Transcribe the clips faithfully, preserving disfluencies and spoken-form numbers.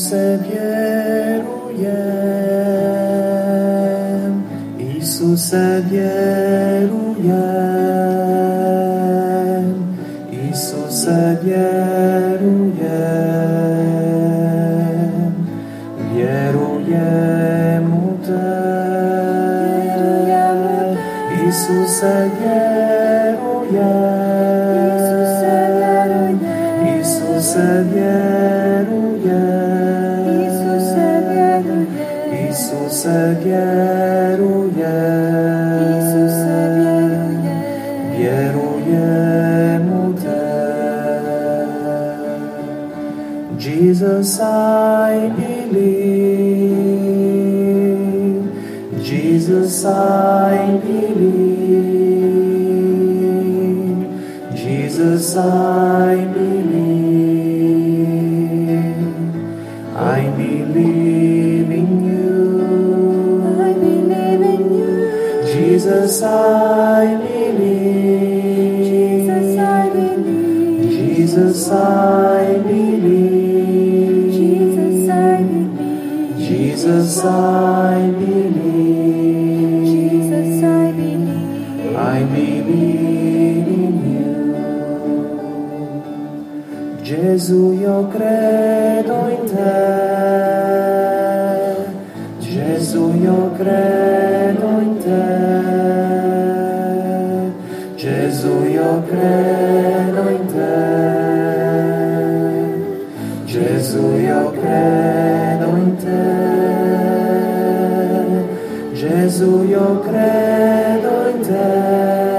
Isuse, vierujem, Isuse, vierujem, Isuse, vierujem, vierujem u Tebe, Isuse, vierujem, Isuse, vierujem, Isuse, vierujem, vierujem u Tebe. Jesus, I believe, Jesus, I believe, Jesus, I believe, I believe in you, I believe in you. Jesus, I believe, Jesus, I believe. Jesus, I believe, Jesus, I believe. Jesus, I believe, Jesus, I believe. I believe in you. Gesù, io credo in te, Gesù, io credo in te, Gesù, io credo in te, Gesù, io credo in te, Gesù, io credo in te,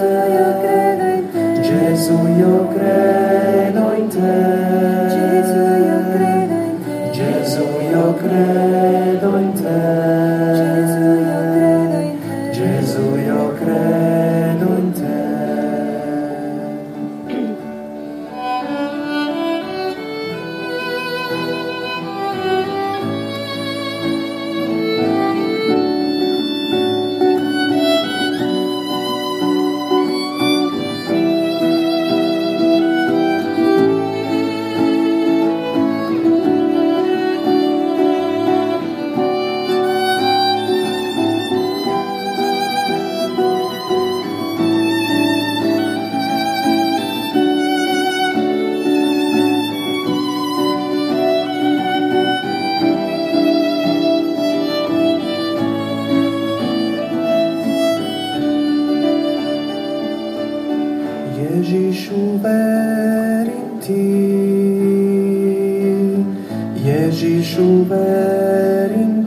Gesù, io credo in te, Gesù, io credo in te, Gesù, io credo in te. Ježišu, verím Ti, Ježišu, verím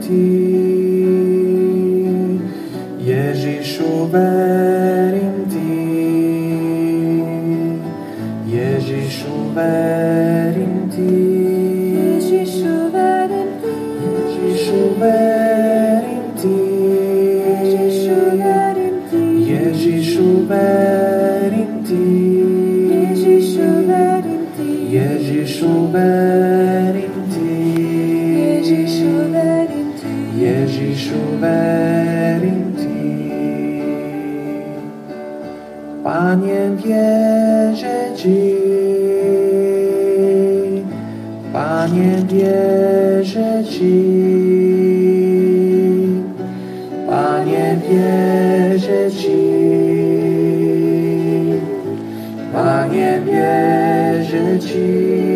Ti, Ježišu, verím Ti, Ježišu, verím Ti, Ježišu, verím Ti, Ježišu, verím Ti, Ježišu, verím Ti, Ježišu, verím Ti, Ježišu, verím Ti, Ježišu, verím Ti, Ježišu, verím Ti, Ježišu, verím Ti. Panie, wierzę Ci, Panie, wierzę Ci, Panie, wierzę Ci, Panie, wierzę Ci,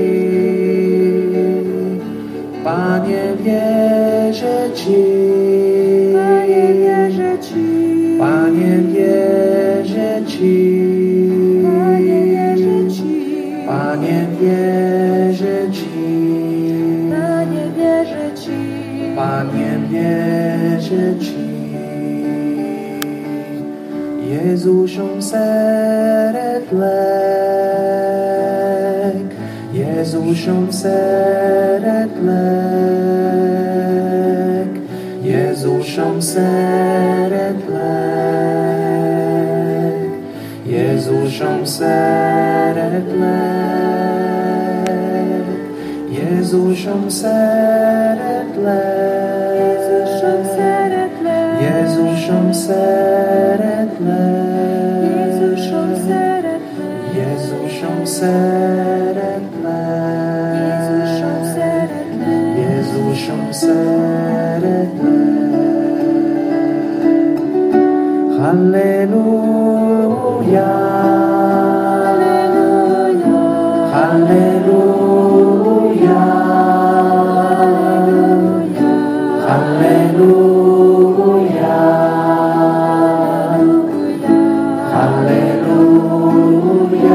Panie, wierzę Ci, Panie, wierzę Ci, Panie, wierzę Ci, Panie, wierzę Ci, Panie, wierzę Ci, Panie, wierzę Ci, Panie, wierzę Ci. Jezusom szeretlek, Jézusom szeretlek, Jézusom szeretlek, Jézusom szeretlek, Jézusom szeretlek, Jézusom szeretlek, Jézusom szeretlek, Jézusom szeretlek, Jézusom szeretlek, Jézusom szeretlek, lasciamo serete. Alleluia, alleluia, alleluia, alleluia,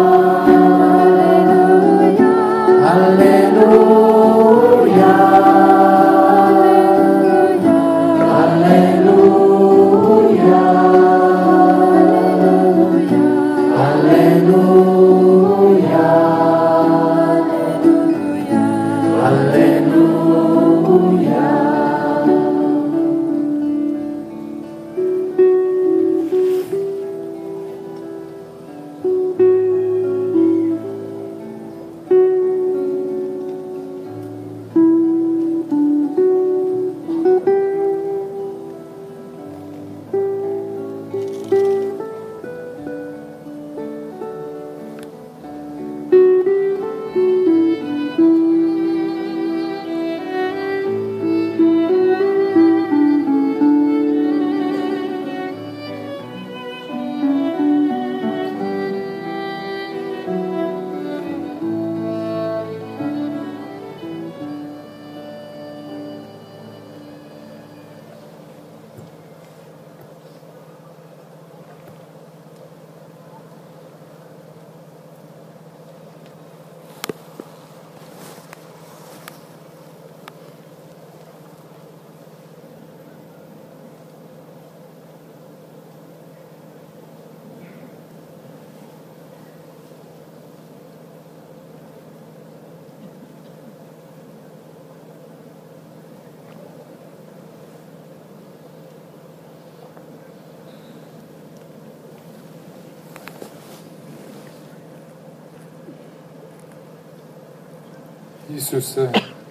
alleluia, alleluia, alleluia, alleluia. Isuse,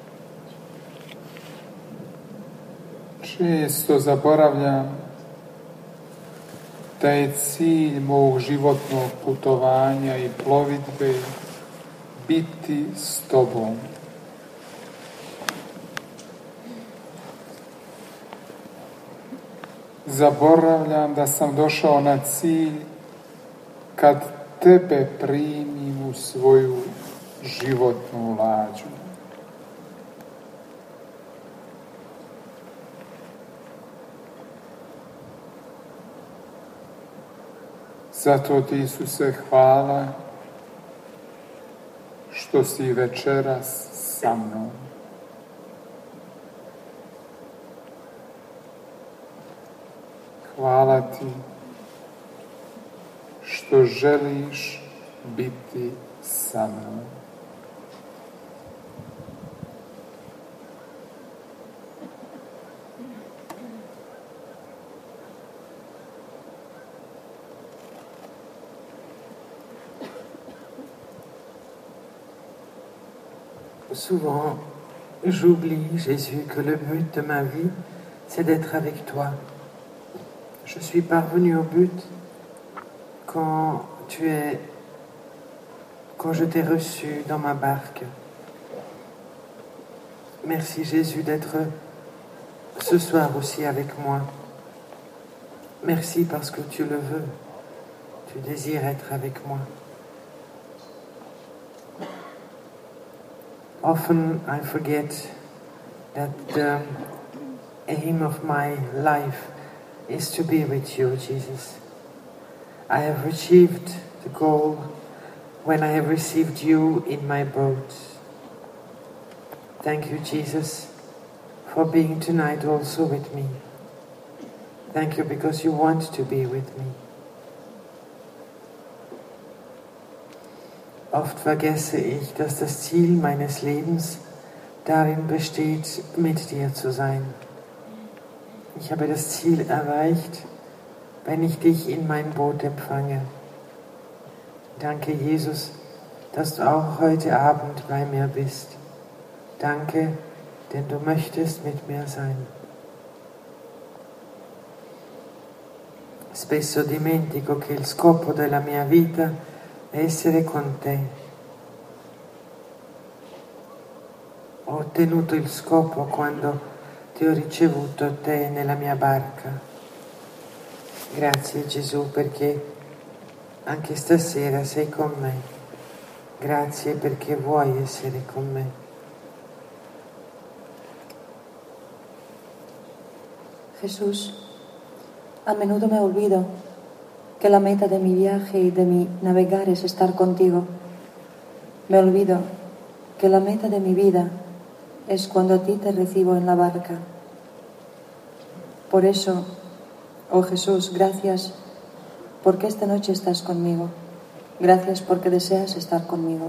često zaboravljam da je cilj mog životnog putovanja i plovidbe biti s Tobom. Zaboravljam da sam došao na cilj kad Tebe primim u svoju životnu lađu. Zato Ti, Isuse, hvala što si večeras sa mnom. Hvala Ti što želiš biti sa mnom. Souvent, j'oublie, Jésus, que le but de ma vie, c'est d'être avec toi. Je suis parvenue au but quand tu es, quand je t'ai reçu dans ma barque. Merci, Jésus, d'être ce soir aussi avec moi. Merci parce que tu le veux. Tu désires être avec moi. Often I forget that the aim of my life is to be with you, Jesus. I have achieved the goal when I have received you in my boat. Thank you, Jesus, for being tonight also with me. Thank you because you want to be with me. Oft vergesse ich, dass das Ziel meines Lebens darin besteht, mit dir zu sein. Ich habe das Ziel erreicht, wenn ich dich in mein Boot empfange. Danke, Jesus, dass du auch heute Abend bei mir bist. Danke, denn du möchtest mit mir sein. Spesso dimentico che il scopo della mia vita essere con te. ho ottenuto il scopo quando ti ho ricevuto te nella mia barca. Grazie Gesù perché anche stasera sei con me. Grazie perché vuoi essere con me. Jesús, a menudo me olvido que la meta de mi viaje y de mi navegar es estar contigo. Me olvido que la meta de mi vida es cuando a ti te recibo en la barca. Por eso, oh Jesús, gracias porque esta noche estás conmigo. Gracias porque deseas estar conmigo.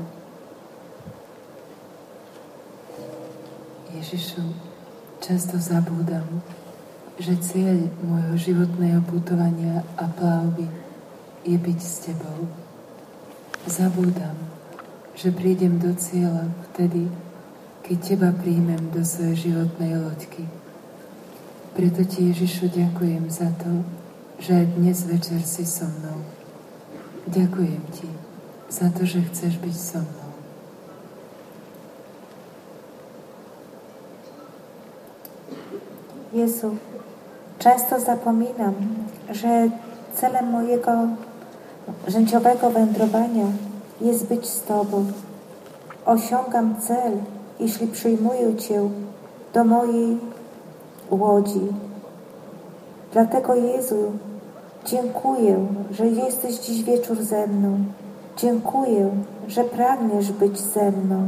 Ježišu, často zabúdam, že cieľ môjho životného putovania a plavby je byť s Tebou. Zabúdam, že prídem do cieľa vtedy, keď Teba príjmem do svojej životnej loďky. Preto Ti, Ježišu, ďakujem za to, že aj dnes večer si so mnou. Ďakujem Ti za to, že chceš byť so mnou. Jezu, często zapominam, że celem mojego życiowego wędrowania jest być z Tobą. Osiągam cel, jeśli przyjmuję Cię do mojej łodzi. Dlatego, Jezu, dziękuję, że jesteś dziś wieczór ze mną. Dziękuję, że pragniesz być ze mną.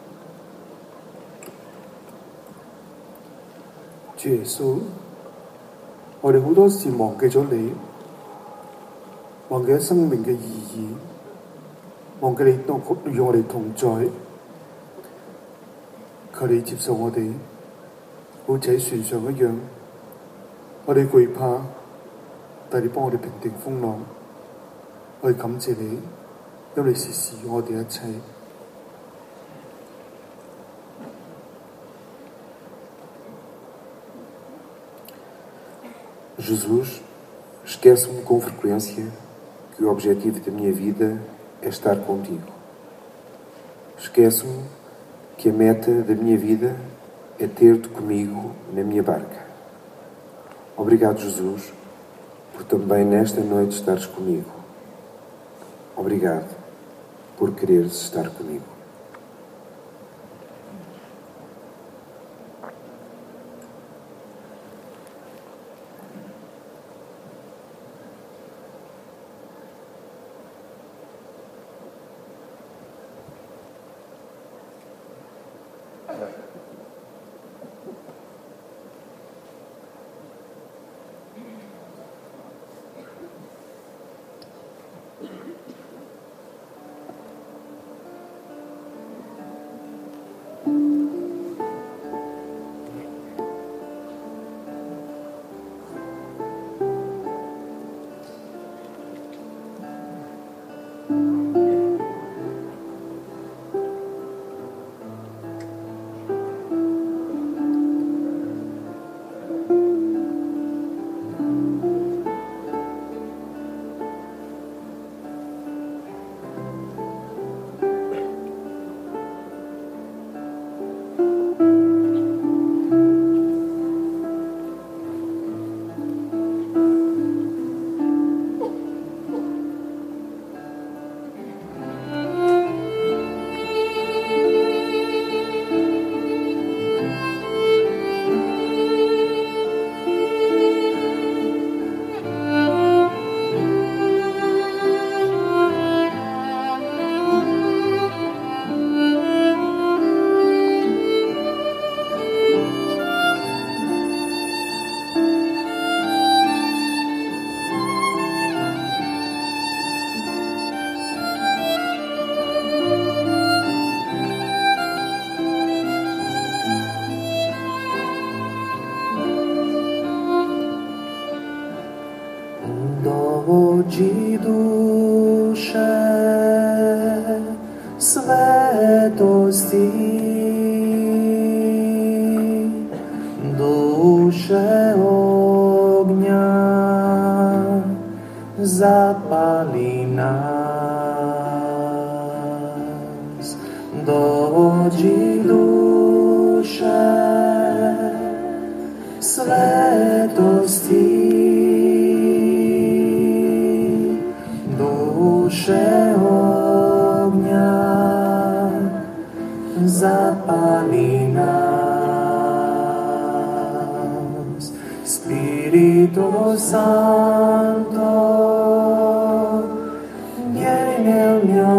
主耶穌，我哋好多時忘記咗你，忘記咗生命嘅意義，忘記你當與我哋同在。求你接受我哋，好似喺船上一樣，我哋懼怕，但你幫我哋平定風浪。我哋感謝你，因為你時時與我哋一齊。 Jesus, esqueço-me com frequência que o objetivo da minha vida é estar contigo. Esqueço-me que a meta da minha vida é ter-te comigo na minha barca. Obrigado, Jesus, por também nesta noite estares comigo. Obrigado por quereres estar comigo. Dodzi dusze svetosti, duše ognia zapali nas. Dodzi dusze svetosti, duše ognja, zapali nas. Spirito Santo, vieni nel mio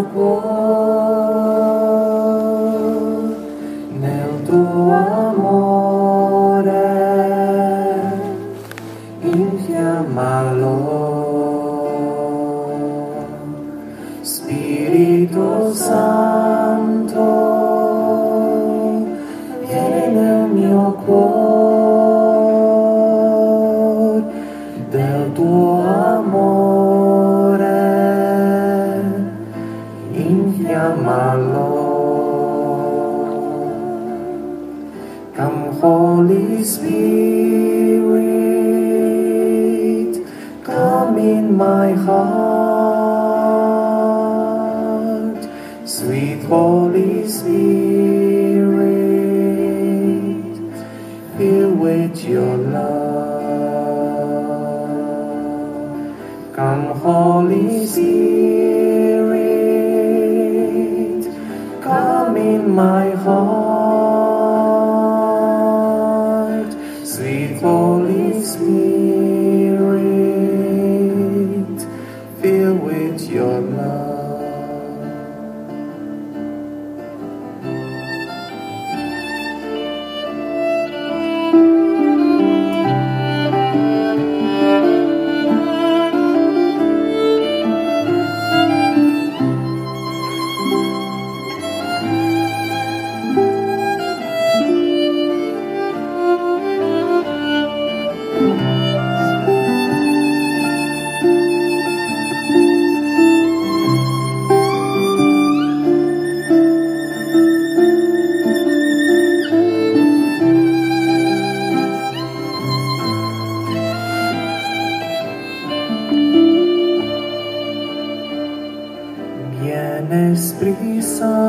cuore, nel tuo amore, infiammalo. Spirito Santo, vieni nel mio cuore, del tuo amore, infiammalo. Come Holy Spirit, come in my heart, sweet Holy Spirit, fill with your love. Come Holy Spirit, come in my heart, sweet Holy Spirit, fill with your love. Viene Esprit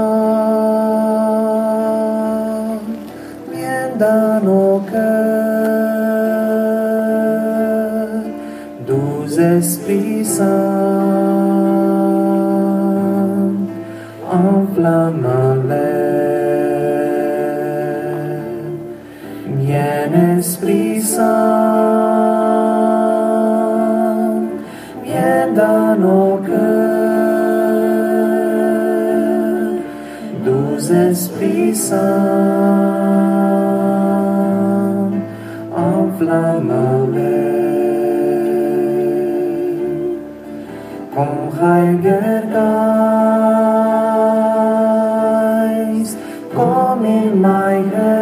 Saint, viens dans nos cœurs, doux Esprit Saint, enflamme-les. Viens Esprit Saint, viens dans nos cœurs, doux Esprit Saint, enflamme-les. Komm, Heiliger Geist, komm in mein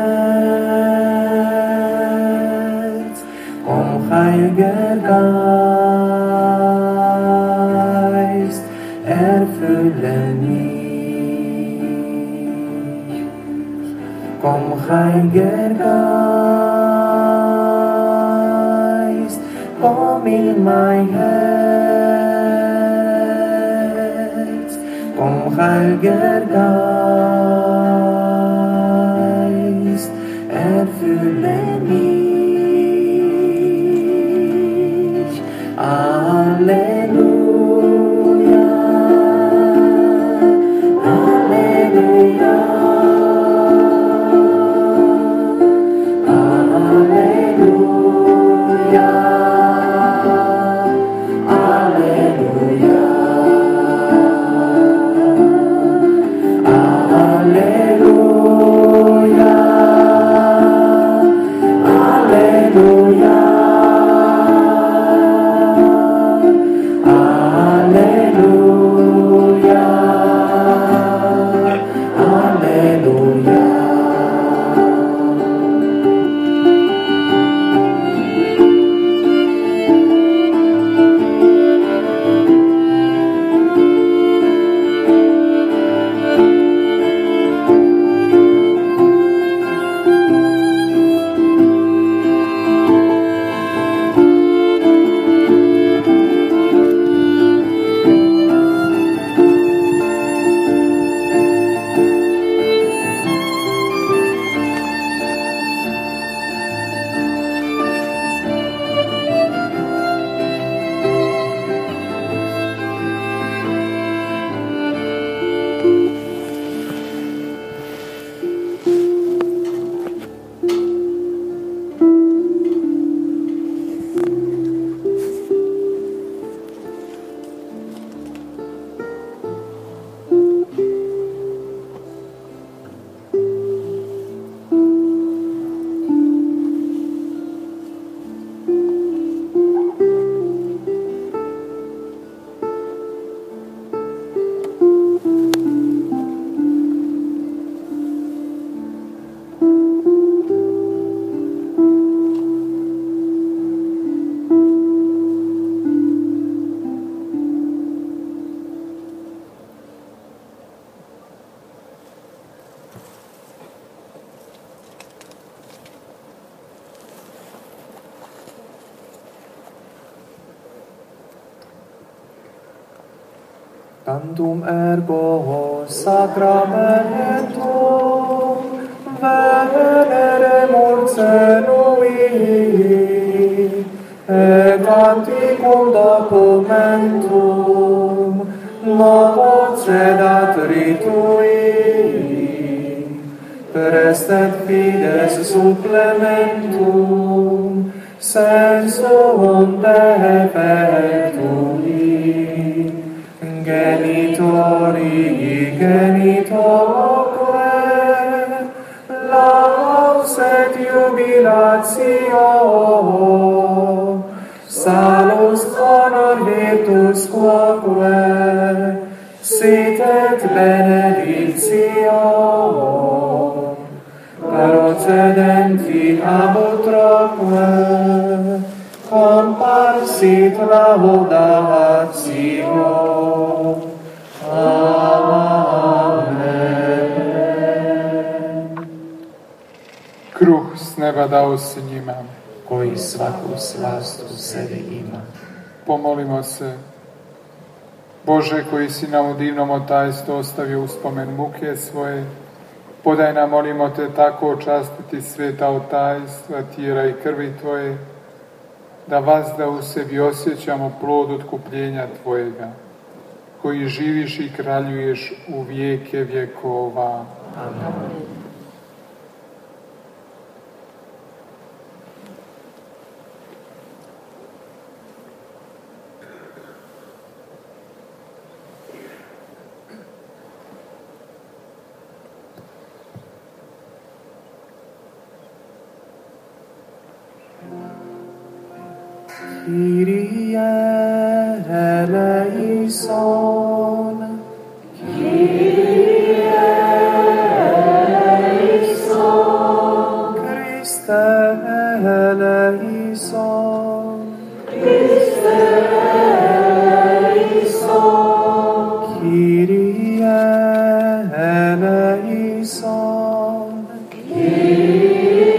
Herz. Komm, Heiliger Geist, erfülle mich. Komm, Heiliger Geist, komm in mein Herz. Komm, Heiliger Geist, erfülle mich. Alleluia, Alleluia, Alleluia, Alleluia, Alleluia, Alleluia. Cantum ergo sacramentum veneremur celui, et anticum documentum locedatri tui, prestet fides supplementum sensum defectui, genitori genitoque, laus et jubilatio, salus honor virtus quoque, sit et benedictio, procedenti ab utroque, comparsit laudatio. Amen. Kruh s neba dao si njima, koji svaku slast u sebi ima. Pomolimo se. Bože, koji si nam u divnom otajstvu ostavio uspomen muke svoje, podaj nam, molimo te, tako očastiti sveta otajstva, tijela i krvi Tvoje, da vazda u sebi osjećamo plod otkupljenja Tvojega, koji živiš i kraljuješ u vijeke vjekova. Amen. Kyrie eleison, Kyrie eleison, Christe eleison, Christe eleison, Kyrie eleison, Kyrie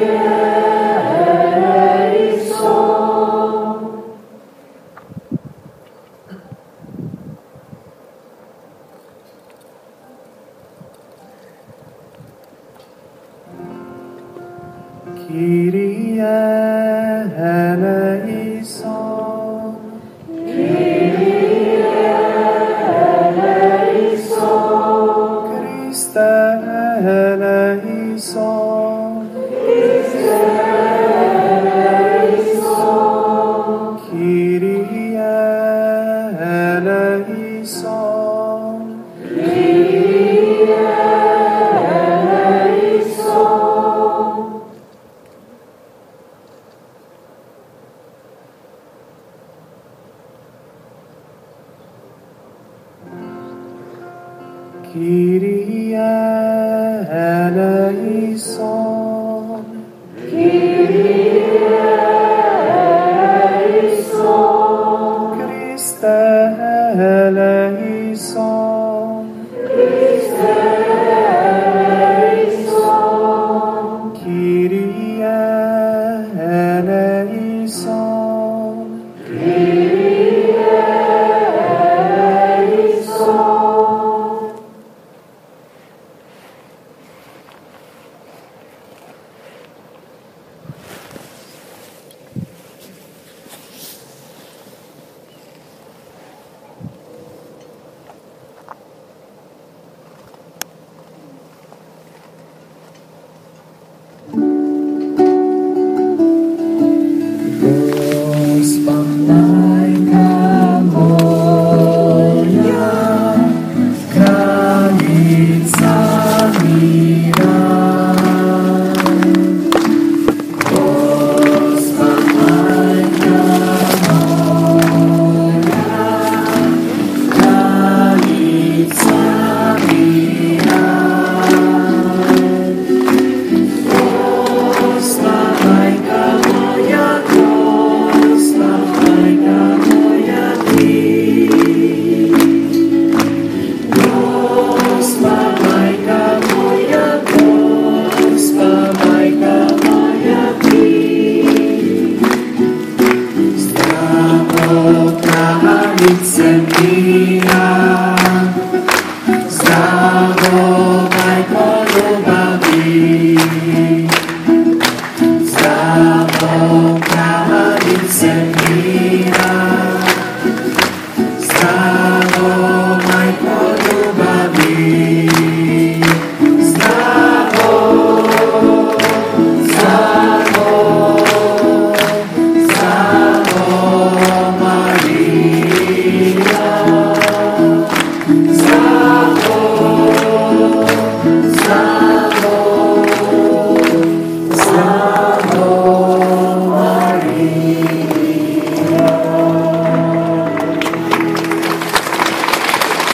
eleison. Kyrie eleison, Kyrie eleison, Christe eleison, Christe eleison, Kyrie eleison, Kyrie eleison. Kyrie eleison, Kyrie eleison, Christe eleison, Christe eleison, Kyrie eleison, Kyrie eleison. It's